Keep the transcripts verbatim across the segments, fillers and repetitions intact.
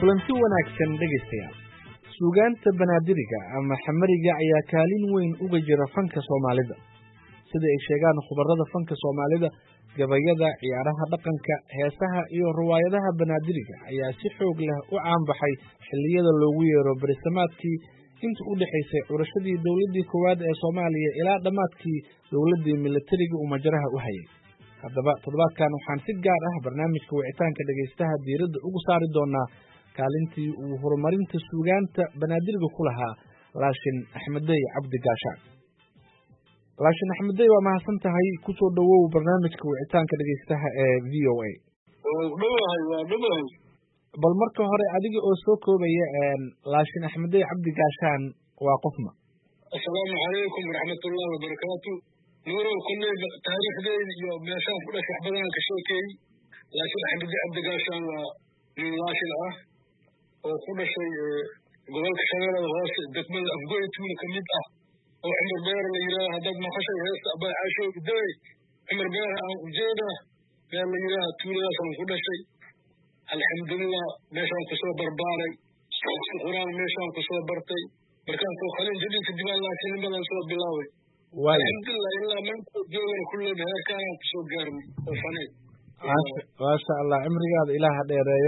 kulanti wanaagsan dhegaystayaal. Suugaanta banaadiriga ama xamariga ayaa kaalin weyn uga jira fanka Soomaalida. Sida ay sheegaan khubarada fanka Soomaalida, gabayada, ciyaaraha dhaqanka, heesaha iyo riwaayadaha banaadiriga ayaa si xoog leh u caan baxay xilliyada loogu yeero barisamaadkii inta u dhaxaysay curashadii dawladii koowaad ee Soomaaliya ilaa dhamaadkii dawladii militariga uu majaraha u hayay. haddaba toddobaadkan waxaan si gaar ah barnaamijka wicitaanka dhagaystaha diiradda ugu saari doonaa kaalintii uu horumarinta suugaanta banaadiriga ku lahaa Laashin Axmedey Cabdi Gaashaan. Laashin Axmedey, waa mahadsan tahay, ku soo dhawow barnaamijka wicitaanka dhagaystaha ee V O A. Dhawahay waa dhawahay. Bal marka hore adiga oo soo koobaya Laashin Axmedey Cabdi Gaashaan waa qofma. Assalaamu calaykum waraxmatullaahi wabarakaatuh. nuurow kulley taariikhdeeda iyo meeshaan ku dhashay wax badan ka sheekeeyey. Laashin Axmedey Cabdi Gaashaan waa nin laashin ah oo ku dhashay gobolka Shabeellada Hoose, degmada Afgoy tuulo ka mid ah oo Cumar Beer la yiraahdo. haddaad maqashay heesta Abay Caasho Iday, Cumar Beer aan ujeeda meel la yiraahdo tuuladaas aan ku dhashay. alxamdulillah meeshaan ku soo barbaaray, quraan meeshaan ku soo bartay, markaan soo qalin jadid kadib aan laashinnimadan soo bilaabay. alxamdulillah ilaa maanta joogana kulley heerkaan ku soo gaarnay oo faneed. maasha allah, cimrigaada ilaaha dheereeyo.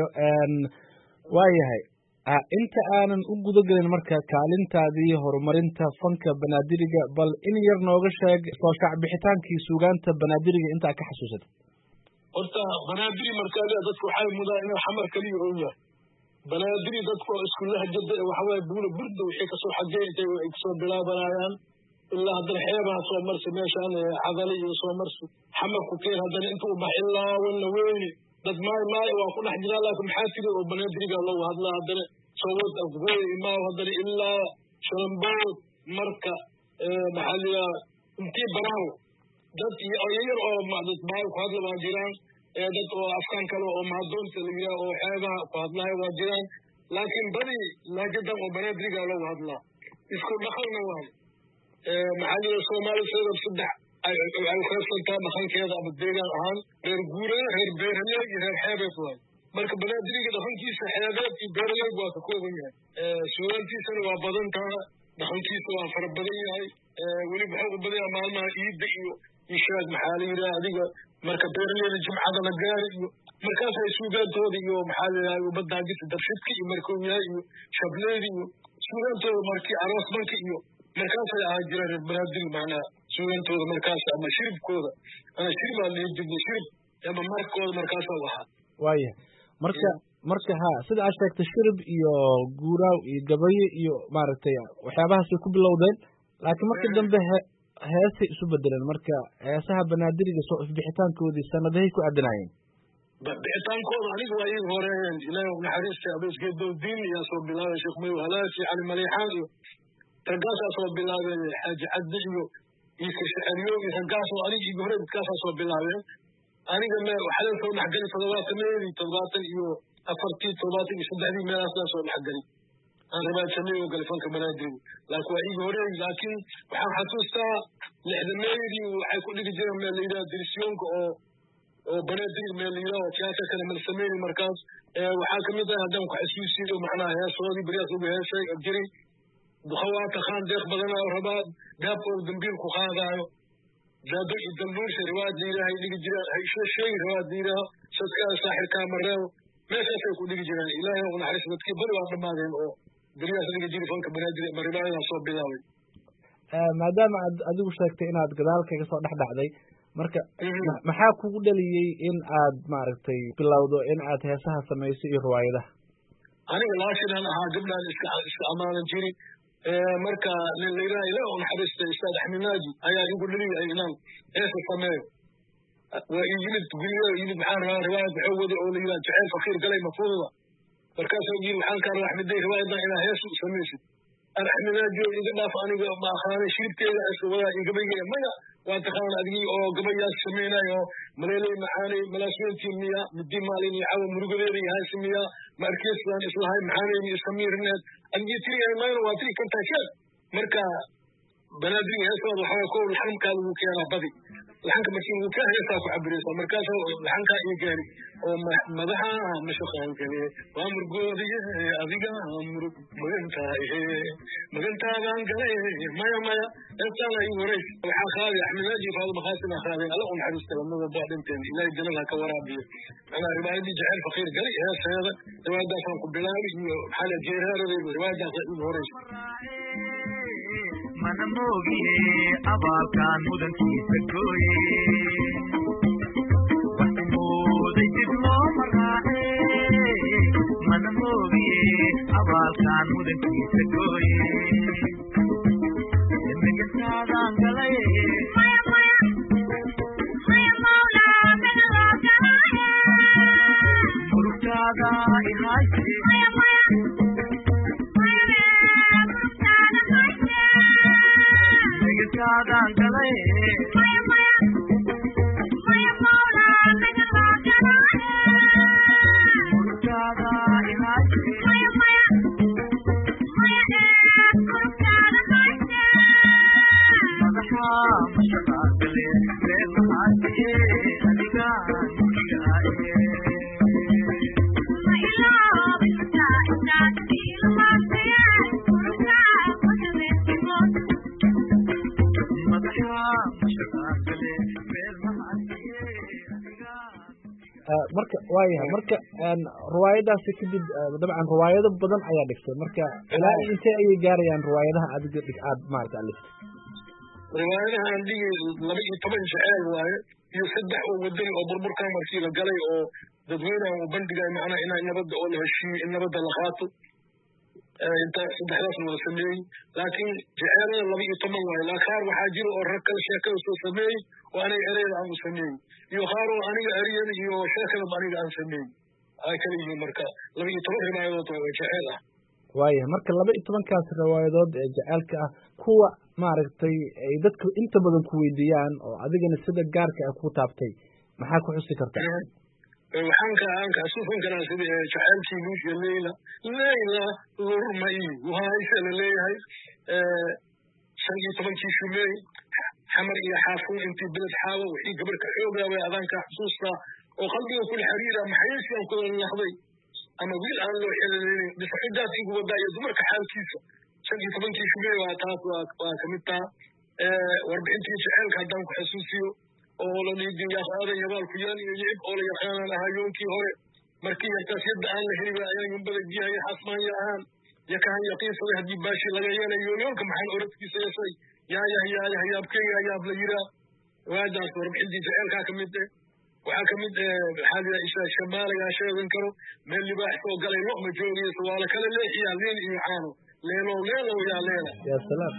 waayahay, inta aanan u guda gelin marka kaalintaadii horumarinta fanka banaadiriga, bal in yar nooga sheeg soo shacbixitaankii suugaanta banaadiriga intaa ka xasuusatay. horta banaadiri markaaliya dadku waxay mudaa inuu xamar kaliya oo yahay. banaadiri dadku isku lahjada waxa waaye buula burda wixii kasoo xajeeyay ay kasoo bilaabanayaan ilaa haddana xeebaha soo marsi meeshaan cadali iyo soo marsi xamarku keen haddana intuu bax ilaa walla weyni dad maay maay waa ku dhex jiraa. laakiin maxaa tiri oo banaadiriga loogu hadlaa haddana sowad afgooy imaaw haddana ilaa shalambood marka maxaa liyaa intii banaaw dad iyo yar oo dad maay ku hadla waa jiraan, dad oo afkaan kale oo maadoonta la yiraahdo oo xeebaha ku hadlaya waa jiraan. laakiin badi lahjadan oo banaadiriga loogu hadlaa isku dhaqanna waayo. maxaa liyaa Soomaali sidoo saddex ay ay qaybsantaa dhaqankeeda ama deegaan ahaan reer guuree, reer beeraley iyo reer xeebeed waayo. marka banaadiriga dhaqankiisa xeebeed iyo beeraley waa ka kooban yahay. suugaantiisana waa badan tahay, dhaqankiisa waa fara badan yahay. weliba waxaa u badan yahay maalmaha iidda iyo ishaad maxaa la yidhaha adiga marka beeraleyda jimcada la gaari iyo markaasay suugaantooda iyo maxaa la yidhaha ubadaagisa darshidka iyo markuu yahay iyo shableyda iyo suugaantooda markii aroosmanka iyo markaasay ahaa jiraan reer banaadiri macnaha suugantooda markaas ama shiribkooda ana shiribaa lihi jirnay shirib ama markooda markaasaa ahaa. waaya marka marka ha sida aad sheegtay shirib iyo guuraaw iyo gabayo iyo maaragtay waxyaabahaasay ku bilowdeen, laakiin markii dambe heesay isu bedeleen. marka heesaha banaadiriga soo ifbixitaankoodii sanadahay ku aadanaayeen. bixitaankooda aniga waa iiga horeeyeen. ilaahay u naxariistay abeesgeed dawdiin ayaa soo bilaabay, sheekh mayow halaasi, cali maleexaan iyo raggaasaa soo bilaabeen, xaaji cabdi iyo iyo kashaceliyo iyo raggaasoo aniga iiga hore dadkaasaa soo bilaabeen. aniga me waxaa soo dhexgelay toddobaatameedii toddobaatan iyo afartii toddobaatan iyo saddexdii meelaasaa soo dhexgelay aan rabaadsanay oo galay fanka banaadiriga. laakiin waa iiga horeey. laakiin waxaan xasuustaa lixdameedii waxay ku dhigi jireen meel la yidhaha dirisyoonka oo oo banaadiriga meel la yidhaha oo siyaasa kale malsameyni. markaas waxaa kamid ah haddaan ku xasuusiyo macnaha heesoodii beriyaas ugu heesay jiray dukhawaata khaan deeq badanaa rabaa gaabkooda dambiil ku qaadaayo jaado iyo dambuursha riwaayad la yidhaha ay dhigi jiraan, ha isla sheegi riwaayad la yidhaaho sadkaa saaxirkaa mareebo meeshaasay ku dhigi jiraan. ilaahay u naxariista dadkii bari waa dhammaadeen oo beriyaas dhigi jiray fanka banaadiri ama riwaayadaa soo bilaabay. maadaama aad adigu sheegtay inaad gadaal kaga soo dhex dhacday, marka maxaa kugu dhaliyey in aad maaragtay bilowdo in aad heesaha samayso iyo riwaayadaha? aniga laashinaan ahaa, gabdhaan iska iska amaanan jiri. marka nin la yidhaha ilaah u naxariistay ustaad axmed naaji ayaa igu dhaliyay inaan heesa sameeyo. waa ii yimid guryo yimid maxaan rabaa riwaayad waxuu waday oo la yidhaha jaceyl fakiir galay mafuuda. markaasuu yiri waxaan kaa rabaa axmedey riwaayadan inaa hees u samaysid. an axmed naaji oo iga dhaaf aniga ma aqaanay shiribkeeda iska wadaa iyo gabaygeeda maya waa taqaan adigii oo gabayaas samaynayo oo maleeley macaanay malaasweyntii miya midii maalin iyo cawa murugadeeda iyo haysi miya ma arkeysaan islahay macaanayni iska miirneed adigii tiri mayna waa tiri kartaa sheeg. marka banaadiriga heesooda waxaa kow laxamkaa lagu keenaa badi laxanka markii uu ka heesaa ku cabiraysa markaas laxanka iyo gaari oo madaxa mashaqan kale waa murgoodiye adiga murug maganta ee maganta baan galay maya maya intaan ay wareey waxa qaadi axmedaaji faad maqaasin qaadi alla un xariista lamada baadinteen ilaa jannada ka waraabiyo ana ribaayadi jacayl faqiir galay ee sayada ribaayada aan ku bilaabi iyo xal jeeraarada ribaayada ugu horeysa mana moogiye abaalkan mudankiisa gooye waxmooday dib loo maraace mana moogiye abaalkan mudankiisa gooye magasaadaan galay murugtaada ihayse Sadan galay murtada ihayse madaxa mashaqaa gale reer maxaasiye adiga nugigaaye marka waayahay marka riwaayadaasi kadib dabcan riwaayado badan ayaa dhigtay marka ilaa intee ayay gaarayaan riwaayadaha adiga dhig aad maaragta alistay riwaayadaha aan dhigi laba iyo toban jaceyl waaye iyo saddex oo wadani oo burburkaa markii la galay oo dadweynaha uu bandhigay macnaha inay nabadda oo la heshiiyo in nabadda la qaato inta saddexdaas wada sameeyey laakiin jaceelada laba iyo toban waaye laa qaar waxaa jira oo rag kale sheekada soo sameeyey oo aniga ereyada aan u sameeyey iyo qaar oo aniga ereyada iyo sheekadaba aniga aan sameeyey ay kala yihiin marka laba iyo toban riwaayadood oo jaceyl ah waayahay marka laba iyo tobankaas riwaayadood ee jaceylka ah kuwa maaragtay ay dadku inta badan ku weydiiyaan oo adigana sida gaarka ah ku taabtay maxaa ku xusi kartaa waxaan ka aan ka xasuusan karaa sida jaceylkii luusha leyla leyla lurmay wahaysa la leeyahay shan iyo tobankii shumeey xamar iyo xaafuun intii beled xaawo wixii gabar ka xoogaabay adaanka xusuusta oo qalbiga kula xiriira maxaysiyan ku lahday ama wiil aan loo xeeleynin bisaxidaas igu wadaa iyo dumarka xaalkiisa shan iyo tobankii shumeey waa taas waa ka mid taha warbixintii jaceylka haddaan ku xasuusiyo oo la dhiidin yaqaadan yabaalku yaan iyo yicib oo la yaqaanan ahaa yoonkii hore markii yartaas yadda aan la heliba ayaan yumbada jihaye xasmaanya ahaan yakahan yaqiinsaday haddii baashi laga yeelayo yoonka maxaan oradkiisa yashay yaayah yaayah yaabkeyga yaab la yiraa waadaas warbixintii jaceylkaa ka mid eh waxaa ka mid maxaa la ishaa shamaalagaa sheegan karo meel libaax soo galay lo ma joogayso waa la kala leexiyaa liin iyo caano leelow leelow yaa leela yaa salaam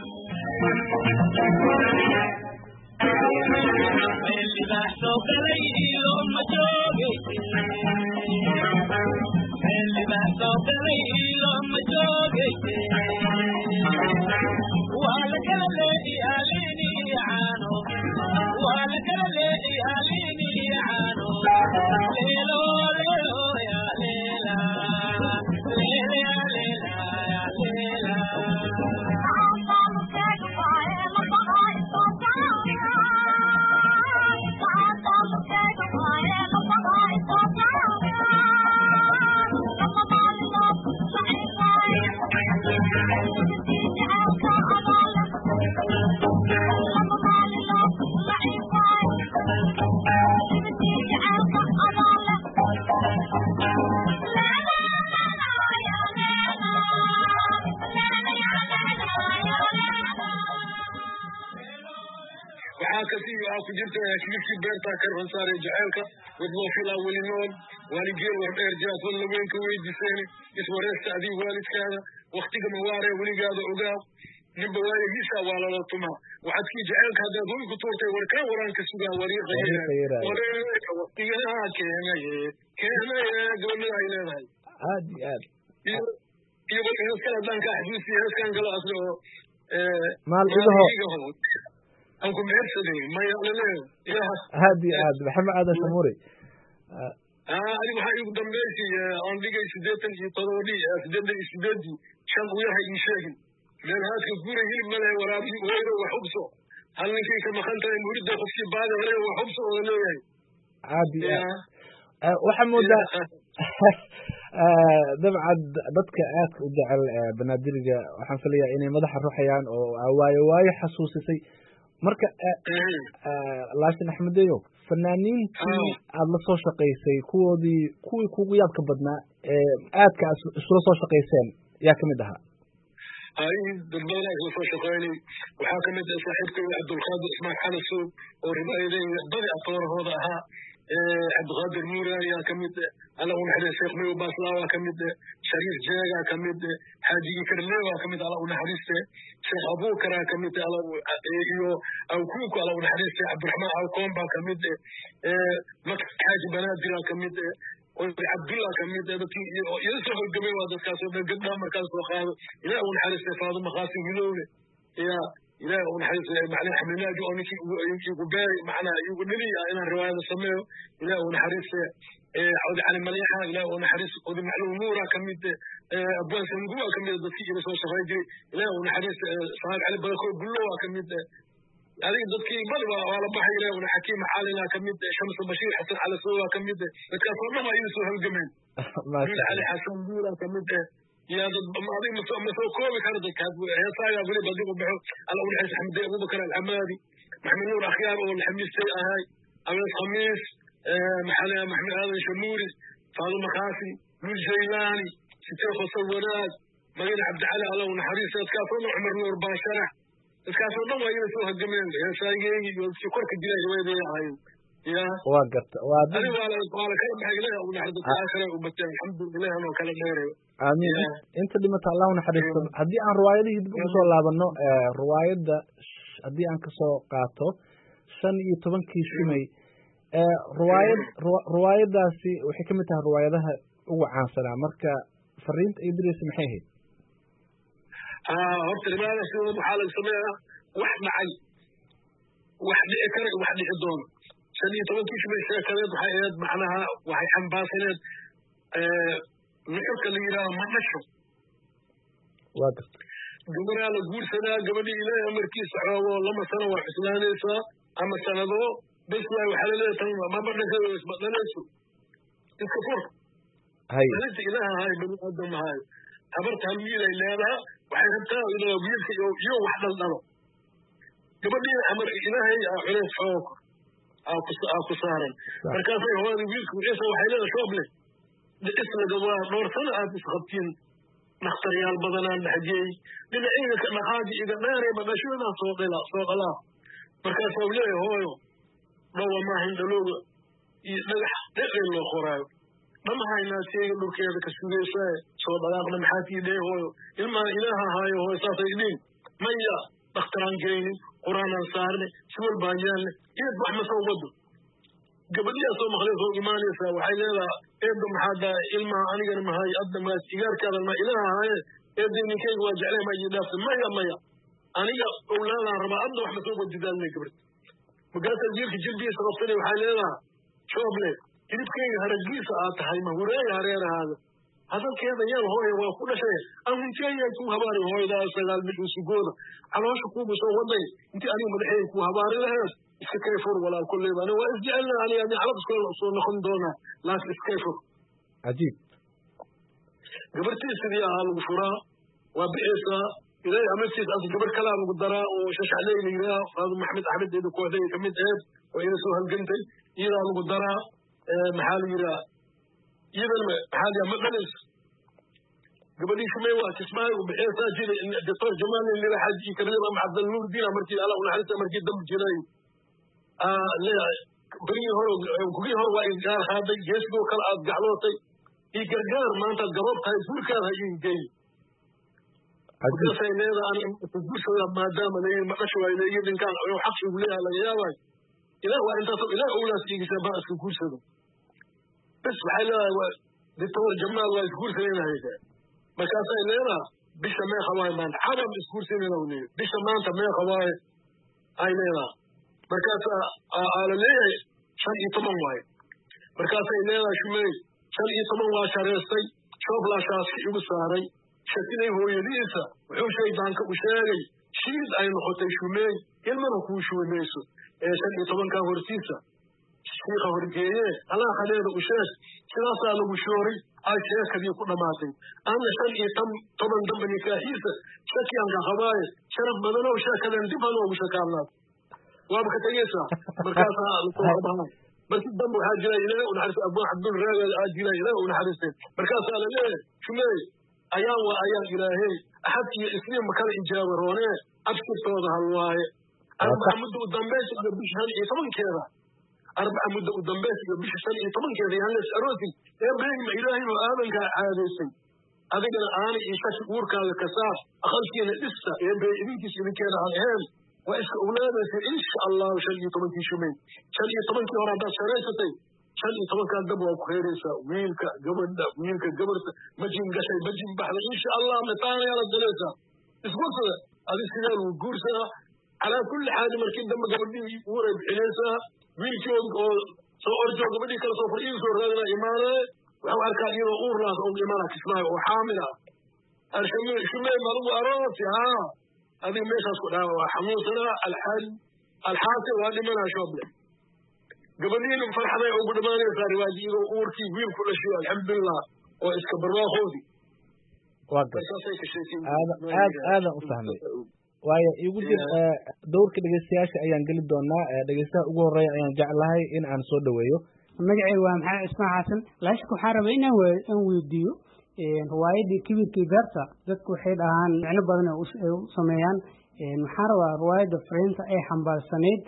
libaax soo galay lo ma joogayso libaax soo galay lo ma joogayso waa la kala leexiyaa liin iyo caano waa la kala leexiyaa liin iyo caano leelo leelo yaa leela leela yaa leela yaa leela ku jirta kilifkii beerta ka ransaare jaceelka wad loo filaa weli nool waaligeel war dheer jaas wad laweenka weydiiseen iswareesta adii waalidkaada waktiga mawaare weligaada ogaa ninba waayagiisa waa lala tumaa waxaadkii jaceelka haddaad hoy ku tuurtay warkaa waraanka sugaa wariiqayera waktigaa keenaye keenaye gabadhada ay leedahay aad iyo aad iyo bal heeskan haddaan kaa xasuusiya heeskan kalo asle oo maal idaho أنكم عرسلين ما يعلنين يا هادي هاد محمد هذا سموري آه أنا بحاجة قدام بيتي عندي جاي سديتن يطلعوني سديتن سديتي شان وياها يشاهد من هذا كبير هيل ملا ورابي ويره وحبسه hal ninkii ka maqan tahay muridda qofkii baadi hore waa xubsi oo leeyahay caadi waxaa moodaa dabcan dadka aadka u jecel banaadiriga waxaan filayaa inay madaxa ruxayaan oo waayo waayo xasuusisay marka laakiin axmedeyo fanaaniintii aada la soo shaqaysay kuwoodii kuwii kugu yaabka badnaa ee aadka aad isula soo shaqayseen yaa kamid ahaa ay dad badan isla soo shaqaynay waxaa kamid ah saaxiibkay cabdulqaadir ismaan xalasow oo ribaayadayda badi atoorahooda ahaa cabdiqaadir nuura ayaa kamid alla u naxariis sheekh mayo baaslaawa kamid shariif jeega kamid xaajigi karleewa kamid alla u naxariiste sheekh abuukara kamid alla iyo awkuuku alla u naxariiste cabdiraxmaan alkoomba kamid maka xaaji banaadira kamid cabdullah kamid dadkii iyo soo halgamay waa dadkaas oo gabdhaha markaas soo qaado ilaa u naxariiste faaduma qaasim wilowle ya إلى ونحس معناه حملنا جو أنك يقبل معنا يقول لي أنا رواية السماء إلى ونحرس عود على المليحة إلى ونحرس عود معلوم نورا كميت أبوان سنجوا كميت ضفي إلى سوى شفايجي إلى ونحرس صاحب على بالكو بلوا كميت هذه ضفي بلوا على بحر إلى ونحكيم حالنا كميت شمس البشير حسن على سوا كميت بتكافرنا ما ينسوا هالجمال على حسن نورا كميت يا ضد ماضي مسوي كومي كانت كاتبه هي صايره اقول بديكم بحو على اول حس حمدي ابو بكر العمادي محمد نور اخيار والحميس هاي ابو الخميس محل محمد هذا شموري فاضل مخافي لول جيلاني ستيخ صورات مغير عبد العالى الله ونحريس كافون عمر نور باشره كافون ما ينسوها الجميل يا سايقي في كرك الدلاج وين هاي يا وقت وادي انا ولا ولا كلام حق لها ونحرد اخره وبتاع الحمد لله انا كلام غيره آمين أنت دي متى الله نحرسته هدي عن رواية دي بقول لابنو رواية ده هدي عن كسو قاطو شن يتبن كيشمي رواية رواية ده سي وحكمتها رواية ده هو عاصرة مركا فرينت إدريس محيه آه هرت لماذا شو محل السماء واحد معي واحد إكرك واحد إدون شن يتبن كيشمي شاكرات وحيات معناها وحي حنباسلات آه نحك اللي يرى ما نشوف واضح قبل على قول سنة قبل إلى أمريكي صحراء لما سنة وحسنان إسا أما سنة ذو بس لا وحلالة تنوى ما بدنا كذا اسمه لا نسو الكفر هاي قلت إلها هاي بني آدم هاي عبرت هالميلة إلى هذا وحيثها إلى يبيلك يو واحد الضرب قبل إلى أمر إلهي عليه فوق أو قصارا فكافي هو يبيلك وإيسا وحيلة شوبله لإسنا قبوها نور سنة آتي سخبتين نختار يا البضنان بحجي لما إيجا نحاجي إذا ناري ما بشونا صوت لا صوت لا مركز أوليه هو لو ما هند لوغ ينجح نقل له خرايو لما هاي الناس يقولوا كذا كسوري شيء صوت لا قلنا محاتي ليه هو إلما إلها هاي هو ساطة إلين ميا نختاران جيني قرآن صارني شو البانيان يذبح مسوده قبل لي أصلا مخلص هو إيماني سا وحيل لا إبدم هذا إلما أنا قال ما هاي أبدا ما إيجار كذا ما إله هاي إبدم كي واجع عليه ما يدافع ما يا ما يا أنا يا أولانا ربع أبدا وإحنا سوق الجدال نكبر وقالت الجيل في جلبي صرفتني وحيل لا شو بلي كذي كي هرجلي ساعات هاي ما هو رأي هرير هذا هذا كذا يا هو هو كل شيء أنا أنت يا يكون هباري هو إذا سجل مش مسجون على وش كوب سو ودي أنت أنا مدحين كوب هباري له إسكيفور ولا كل ما أنا وإسجعلنا يعني يعني على بس كل أصول نخندونا لا إسكيفور عجيب قبرت يسري على الغفرة وبئسا إذا عملت أصل قبر كلام قدرة وشش عليه لينا هذا محمد أحمد إذا كوهدي كميت إيه وإذا سوها الجنتي إذا القدرة محل إذا إذا محل يا مقلس قبل يسمي وقت اسمه وبئسا جل الدكتور جمال اللي راح يكلم مع عبد النور دين أمريكي على ونحلت أمريكي دم جناي آه لا بري هو كوي هو وإنجار هذا يسبو كل أرجعلوتي يقرقر ما أنت جربت هاي فول كان هاي جاي. أقول سيدنا أنا تقول سيدنا ما دام أنا ما أشوى إلى يدين كان أو حق يقولها على ياوي. إلى وأنت طب إلى أولى سيجي سبعة تقول سيدنا. بس بحاله دكتور جمال ويقول سيدنا هيدا. ما كان سيدنا بيش ما خواي ما حرام يقول سيدنا وني بيش ما أنت ما خواي هاي لينا. ما كان على ليه شيء طبعا واي. ما كان سيدنا شو مي شل يطمن واشارستي شوف لا شاس يبو ساري شكلي هو يديسا وحو شيء دانك وشاغي shiid ay noqotay shumeey ilmana kuu shuumayso ee shan iyo tobankaa hortiisa shiikha horgeeye allah khaleeda u sheeg sidaasaa lagu shooray ay sheekadii ku dhammaatay ana shan iyo toban dambe nikaaxiisa shakiyaan ka qabaaye sharaf badanow sheekadan dib ha loogu shakaalaad waaba ka tegeysaa markaasaa lasoo qabahay markii dambe waxaa jira ilaahay u naxariistay abuu cabdul raagad aa jira ilaahay u naxariistay markaasaa la leeyahay shumeey ayaan waa ayaan ilaahay axad iyo isniin ma kala ijaaba roonee abshirtooda hal waaye arbaca muddo u dambaysa iyo bisha shan iyo tobankeeda arbaca muddo u dambaysa iyo bisha shan iyo tobankeeda yaan lees aroosin ee beegma ilaahay oo aadankaa caadaysay adigana aanay iyo shashi uurkaaga ka saar aqalkiina dhista ee bee idinkiis idinkeeda aan ahayn waa iska oglaadaysa insha allahu shan iyo tobankii shumay shan iyo tobankii hore haddaad sharaysatay shan iyo tobankaa dab waa ku heeraysaa wiilka gabadha wiilka gabarta majin gashay majin baxday insha allah mataanayaa la dalaysaa isgursada adig sidee lagu guursadaa calaa kulli xaal markii dambe gabadhii uuray bixinaysaa wiilkii oo soo orjoo gabadhii kale soo far ii soo raadina imaanee waxuu arkaa iyadoo uur laas oo imaana kismaayo oo xaamil ah shumey malugu aroosi haa adiga meeshaas ku dhaawa waa xanuunsanaa alxaal alxaasi waa dhimanaa shooble gabadhiina farxaday ugu dhamaanaysaa riwaaji iyadoo uurkii wiil ku dhashay alxamdulilah oo iska barwaaqoodii waa aad aad aadan u fahmay waayo igu jir dowrka dhegeystayaasha ayaan geli doonaa dhegeystaha ugu horeeya ayaan jeclahay in aan soo dhaweeyo magacayga waa maxamed cismaan xasan laashka waxaa rabay inaan aan weydiiyo riwaayadii kibirkii beerta dadku waxay dhahaan micno badan ay u sameeyaan maxaa rabaa riwaayadda fariinta ay xambaarsanayd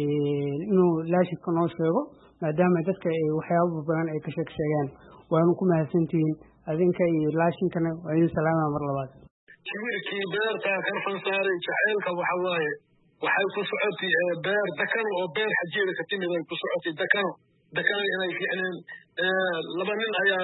inuu laashidka noo sheego maadaama dadka ay waxyaaba badan ay ka sheeg sheegaan waanu ku mahadsantihiin adinka iyo laashinkana waa idin salaamaya mar labaad kibirkii beerta karfan saaray jaceylka waxa waaye waxay ku socotay beer dakano oo beer xajeeda ka timid ay ku socotay dakano dakano inay fiicneen laba nin ayaa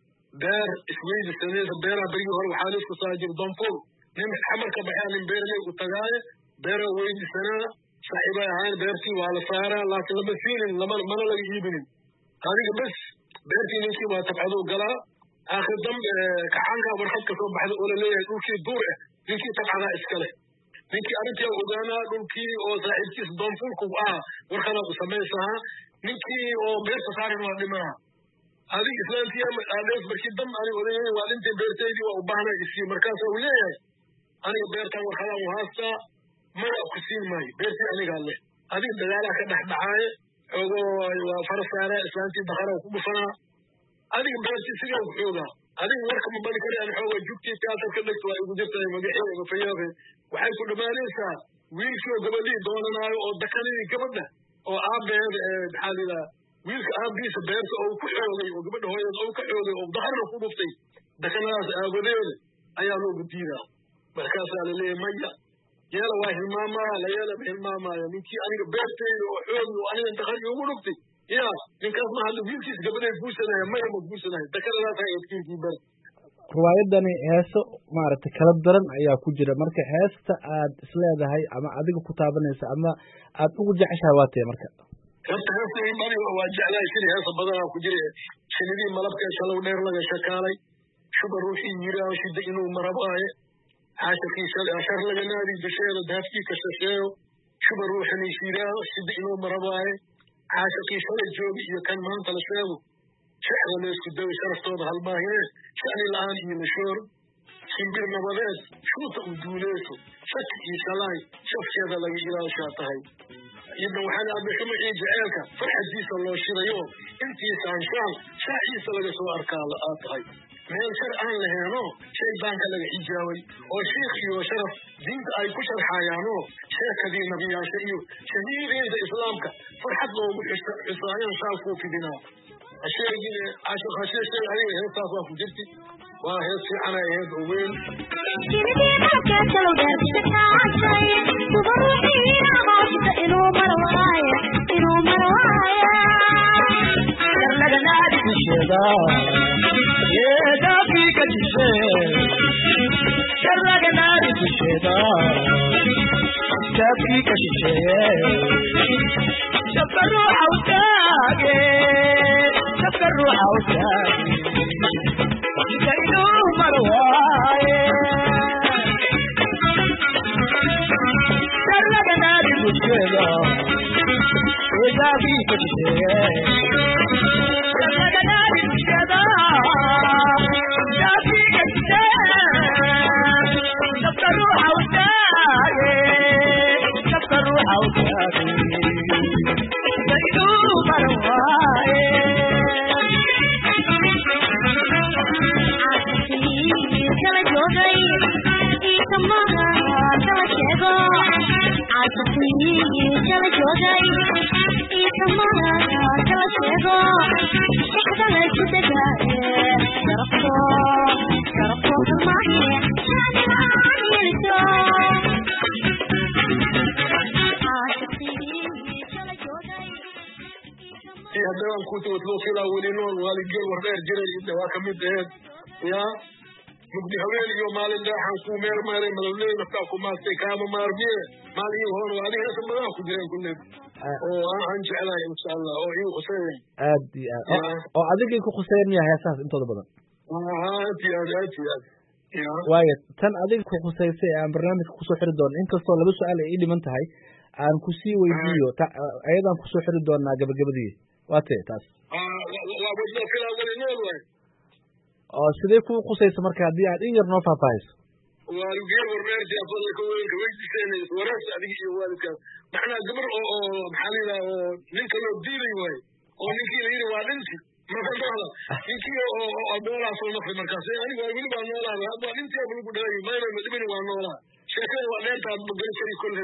beer isweydi sameeyay beeraha berigii hore waxaa laisku saajir donfur nin xamarka baxaa nin beerley u tagaaye beera weydisanaa saaxiibay ahaan beertii waa la saaraa laakiin lama siinin lama mana laga iibinin adiga bes beertii ninkii waa tabcaduu galaa aakhir dambe kacaankaa warqad ka soo baxda oo la leeyahay dhulkii duur ah ninkii tabcadaa iskale ninkii arrintii ogaanaa dhulkii oo saaxiibkiis doonfulku ah warqadaa u samaysahaa ninkii oo beerta saarin waa dhimaa adig islaantii aadhees markii dam anig odayay waa dhintay beertaydii waa u baahnaa isii markaasaa uu leeyahay aniga beertaan warqadaan u haastaa maya ku siin maayo beertii anigaa leh adig dagaalaa ka dhex dhacaaye xoogoo waa fara saaraa islaantii baqaraa ku dhufanaa adiga beertii sidee u xoogaa adiga warka ma bari kari aan xoogaa jugtii tiyaatar ka dhegto waa igu jirtahay magaxeeda gafayaabe waxay ku dhammaanaysaa wiilkii oo gabadhii doonanaayo oo dakanadii gabadha oo aabbeeda ee maxaa lidaa wiilka aabbiisa beerta oo ku xoogay oo gabadha hooyada oo ka xoogay oo daharna ku dhuftay dakanadaas aabadeeda ayaa loogu diidaa markaasaa la leeyahay maya yeela waa hilmaamaa la yeelaba hilmaamaayo ninkii aniga beerteyda oo xoogi oo aniga dakar iugu dhuftay ya ninkaas ma hadda wiilkiis gabadhay guursanaya maya ma guursanaya dakanadaas ay adkiinkii ber riwaayadani heeso maaragtay kala daran ayaa ku jira marka heesta aad isleedahay ama adiga ku taabanaysa ama aad ugu jeceshahay waa tee marka horta heesta aniga waa jeclahay sidii heesa badanaa ku jira shinidii malabka shalow dheer laga shakaalay shuba ruuxii yiraaho shida inuu marabaaye caashakii shar laga naadi dasheeda daafkii ka shasheeyo shuba ruuxanii shiraaho shida inuu marabaaye caashakii shalay joogi iyo kan maanta la sheego shexda leesku dawi sharaftooda halmaahine shani la-aan iyo lashoor shimbir nabadeed shuuta u duuleyso shaki iyo shalaay shafkeeda laga ilaashaa tahay idan waxaan aabixumacii jaceelka farxadiisa loo shidayo intiisa anshaan shaaciisa laga soo arkaa aad tahay meel shar aan laheeno shaydaanka laga xijaabay oo shiikh iyo sharaf diinta ay ku sharxayaanoo sheekadii nabiyaasha iyo shahiideeda islaamka farxad loogu xusaayaan shaalkuu fidinaa asheegine ashaqasheeshay adiga heestaas waa ku jirti waa hees fiican ay ahayd oo weyn Ejabi kete Kadadari kada Ejabi kete Tafkaru hawtare Tafkaru hawtare Zaidu marwaye Chala jo gayi ek mara chala chego aasati chala jo gayi ek mara chala chego ek dale chute gaye tarafo tarafo farmaye ye jo aasati chala jo gayi ee haddaan ku tawaslo sila wali nool waalidkeen wardeer jiray inta waa kamid ahayd ya mugdi haween iyo maalin daaxan ku meer maaray malawley naftaa ku maastay kaama maarmiye maalin hore waa adiga sababaa ku jireen kulleed oo aan jeclahay insha Allah oo igu khusayeen aad iyo aad oo adigay ku khusayeen miyaa heesaas intooda badan aad iyo aad aad iyo aad waayo tan adiga ku khusaysay aan barnaamijka kusoo xiri doono inkastoo laba su-aal ay ii dhiman tahay aan ku sii weydiiyo ayadaan kusoo xiri doonaa gabagabadii waa tee taas waa wajna filaa wali nool waay oo sidee ku qusayso marka haddii aad in yar noo faahfaahiso waalidkeen warmeerti afadalka weynka weydiiseenayso wareers adiga iyo waalidkaas macnaa gabar oo oo maxaa layidhaha oo ninka loo diiday waaye oo ninkii la yidhi waa dhinti marka noqda ninkii oo oo noolaa soo noqday markaas aniga waa weli waa noolaa waa dhintii aba lagu dhahay mayna madibini waa noolaa sheekada waa dheertaad mageli kari kolle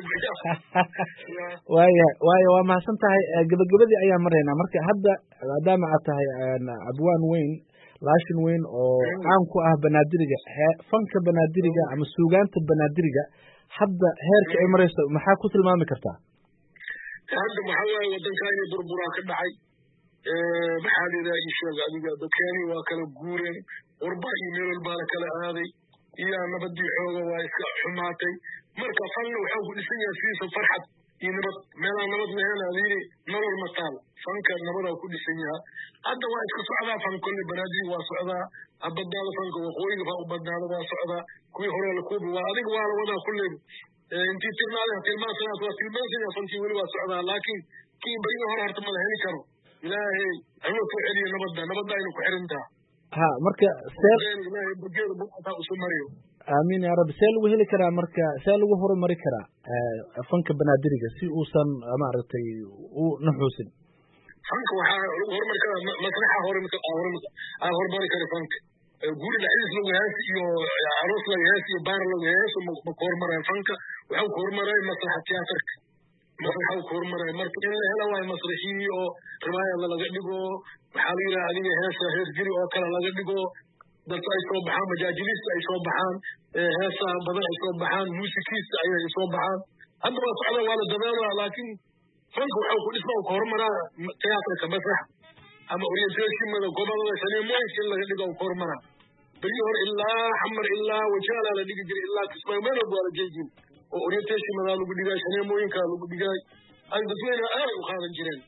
waaya waayo waa mahadsan tahay gabagabadii ayaan maraynaa marka hadda maadaama aad tahay abwaan weyn laashin weyn oo caan ku ah banaadiriga fanka banaadiriga ama suugaanta banaadiriga hadda heerka ay marayso maxaa ku tilmaami kartaa hadda maxaa waaye wadankaa inay burburaa ka dhacay maxaa layidhaha ii sheeg adiga dadkeeni waa kala guureen warba iyo meel walbaana kala aaday iyo nabadii xooga waa iska xumaatay marka fanna waxaa ku dhisan yahay sidiisa farxad iyo nabad meelaa nabad laheena layidhi nolol mataal fanka nabadaa ku dhisan yaha hadda waa iska socdaa fan kolle banaadiri waa socdaa ha badnaado fanka waqooyiga ha u badnaado waa socdaa kuwii hore lakuubi waa adiga waa la wadaa kulleedu intii tilmaada tilmaansanaas waa tilmaansanyaa fankii weli waa socdaa laakiin kii barigii hore horta mala heli karo ilaahay ayuu ku celiyo nabadda nabadda aynu ku xirintaa ha marka see ilaahay bageeda buqataa usu mariyo aamin ya rabbi see lagu heli karaa marka see lagu horumari karaa fanka banaadiriga si uusan maaragtay u naxuusin fanka waxaa lagu horumari karaa masraxa hore aa horumari kara fanka guri dhexdiis lagu hees iyo aroos lagu hees iyo baar lagu heeso ma ku horumarayo fanka waxau ku horumarayo masraxa tiyaatarka masraxa ku horumarayo marka in la hela waayo masraxii oo riwaayada laga dhigo waxaa la yidhaha adiga heesa hees jiri oo kale laga dhigo dadka ay soo baxaan majaajiliista ay soo baxaan heesaha badan ay soo baxaan muusikiista ay soo baxaan hadda waa socda waa la dadaalaa laakiin fanka waxau ku dhisma ku horumaraa tiyaatarka masraxa ama orientationmada gobolada shaneemooyinka in laga dhigo ku horumaraa berigi hore ilaa xamar ilaa wajaalaa la dhigi jiray ilaa kismaayo meel walba waa la jeejin oo orientationmadaa lagu dhigaay shaneemooyinkaa lagu dhigaay ay dadweyne aad u qaadan jireen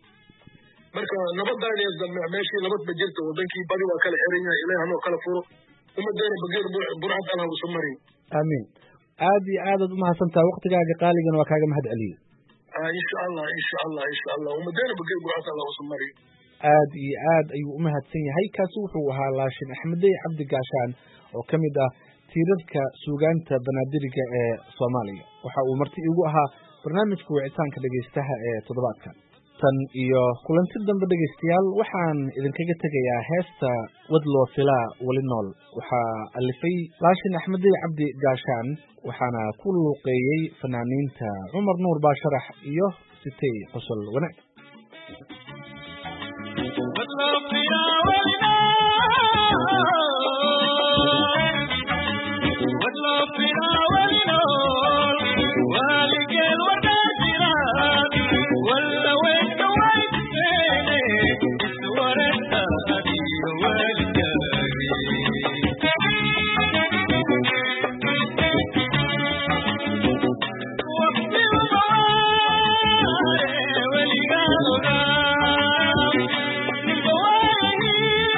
marka nabaddaa meeshii nabad ba jirta wadankii badi waa kala xiran yahay ilaah hanoo kala furo umadeena bageer burcad allah usu mariyo aamin aad iyo aadaad umahadsantaha waktigaaga qaaligana waa kaaga mahad celiye insha allah insha allah insha allah umadeena bageer burcad allah usu mariyo aad iyo aad ayuu umahadsan yahay kaasi wuxuu ahaa laashin axmedey cabdi gaashaan oo ka mid ah tiirarka suugaanta banaadiriga ee soomaaliya waxa uu marti igu ahaa barnaamijka wicitaanka dhegaystaha ee toddobaadkan tan iyo kulanti dambe dhegaystayaal waxaan idinkaga tegayaa heesta wad loo filaa weli nool waxaa alifay laashin axmedey cabdi gaashaan waxaana ku luuqeeyey fanaaniinta cumar nuur baasharax iyo sitay qosol wanaag Well, you got